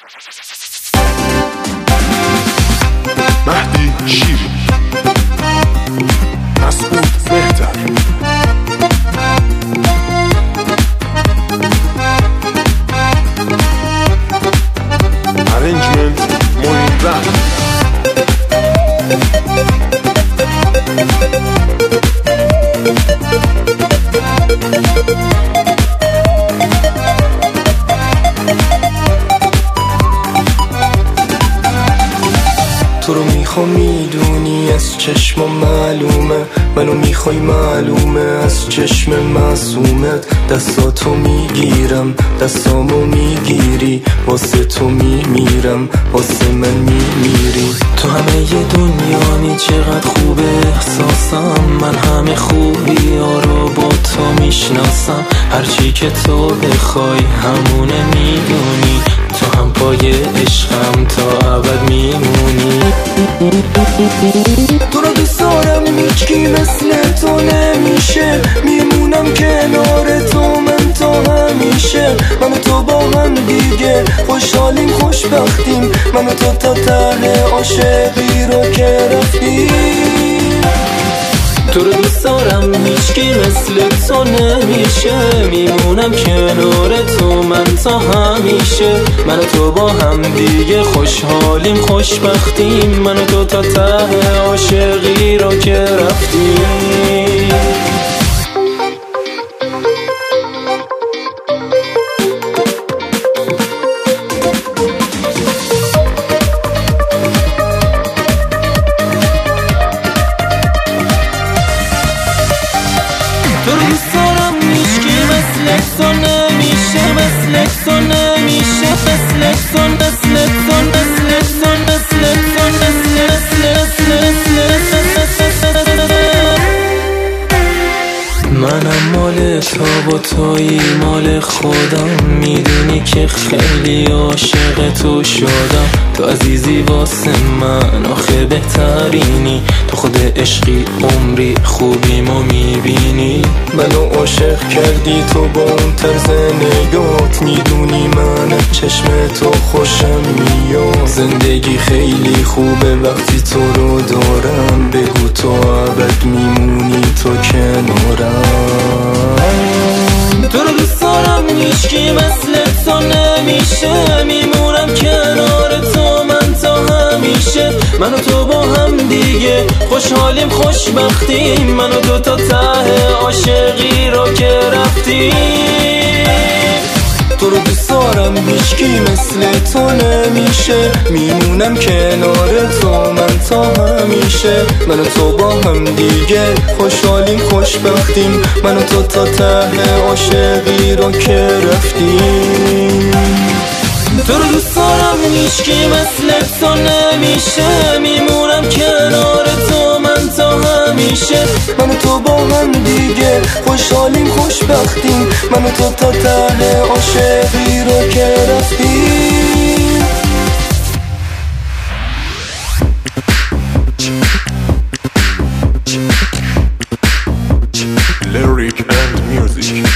مهدی شیری، مسعود بهتر، arrangement موین رفت. تو رو میخوام میدونی از چشم معلومه، منو میخوای معلومه از چشم معصومت. دستاتو میگیرم دستامو میگیری، واسه تو میمیرم واسه من میمیری. تو همه ی دنیانی چقدر خوبه احساسم، من همه خوبی ها رو با تو میشناسم. هرچی که تو بخوای همونه میدونی، تو هم پای عشقم تا ابد میمونی. تو رو دوست دارم هیچکی مثل تو نمیشه، میمونم کنار تو من تا همیشه. من و تو با هم دیگه خوشحالیم خوشبختیم، من و تو تا ته عاشقی رو که رفتیم. تو رو دوست دارم هیچکی مثل تو نمیشه، میمونم کنار تو من تا همیشه. من و تو با هم دیگه خوشحالیم خوشبختیم، من و تو تا ته عاشقی رو که رفتیم. تو رو دوست دارم هیچکی مثل تو نمیشه، مثل تو نمیشه، مثل تو مثل تو مثل تو مثل تو منم مال تو و تویی مال خودم، میدونی که خیلی عاشق تو شدم. تو عزیزی واسه من آخه بهترینی، تو خود عشقی عمری خوبیمو میبینی. منو عاشق کردی تو با اون طرز نگات، میدونی من چشم تو خوشم میاد. زندگی خیلی خوبه وقتی تو رو دارم، بگو تو ابد میمونی تو کنارم. تو رو دوست دارم هیچکی مثل تو نمیشه، میمونم کنار تو من تا همیشه. من و تو با هم دیگه خوشحالیم خوشبختیم، من و تو تا ته عاشقی رو که رفتیم. تو رو دوست دارم هیچکی مثل تو نمیشه، میمونم کنار تو من تا همیشه. من و تو با هم دیگه خوشحالیم خوشبختیم، من و تو تا ته عاشقی رو که رفتیم. تو رو دوست دارم هیچکی مثل تو نمیشه، میمونم کنار تو من تا همیشه. من و تو با هم دیگه خوشحالیم خوشبختیم، من و تو تا ته عاشقی رو که رفتیم. Lyric and music.